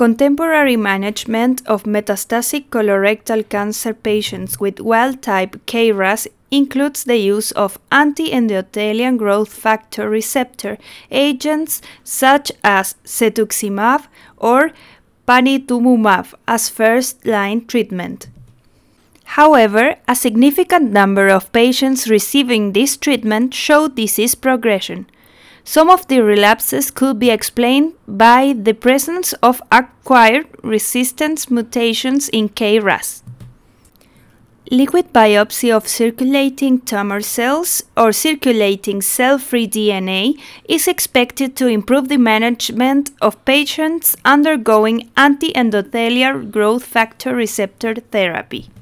Contemporary management of metastatic colorectal cancer patients with wild-type KRAS includes the use of anti-endothelial growth factor receptor agents such as cetuximab or panitumumab as first-line treatment. However, a significant number of patients receiving this treatment show disease progression. Some of the relapses could be explained by the presence of acquired resistance mutations in KRAS. Liquid biopsy of circulating tumor cells or circulating cell-free DNA is expected to improve the management of patients undergoing anti-endothelial growth factor receptor therapy.